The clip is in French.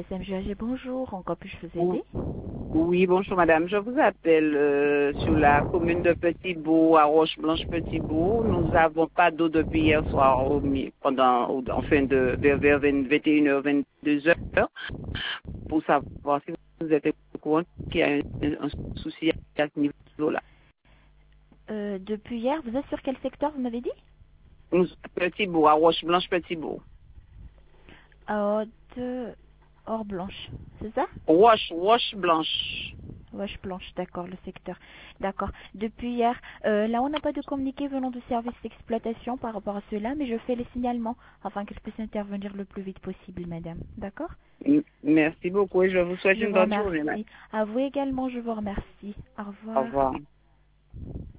SMGAG, bonjour. Encore puis-je vous Oui, aider? oui, bonjour madame. Je vous appelle sur la commune de Petit-Bourg, à Roche-Blanche-Petit-Bourg. Nous n'avons pas d'eau depuis hier soir vers 21h, 22h, pour savoir si vous êtes au courant qu'il y a un souci à ce niveau-là. Depuis hier, vous êtes sur quel secteur, vous m'avez dit? Petit-Bourg, à Roche-Blanche-Petit-Bourg. De Or Blanche, c'est ça? Roche-Blanche. Roche Blanche, d'accord, le secteur. D'accord. Depuis hier, là, on n'a pas de communiqué venant du service d'exploitation par rapport à cela, mais je fais les signalements afin que je puisse intervenir le plus vite possible, madame. D'accord? Merci beaucoup et je vous souhaite Je une vous bonne journée, madame. remercie. À vous également, je vous remercie. Au Au revoir. revoir.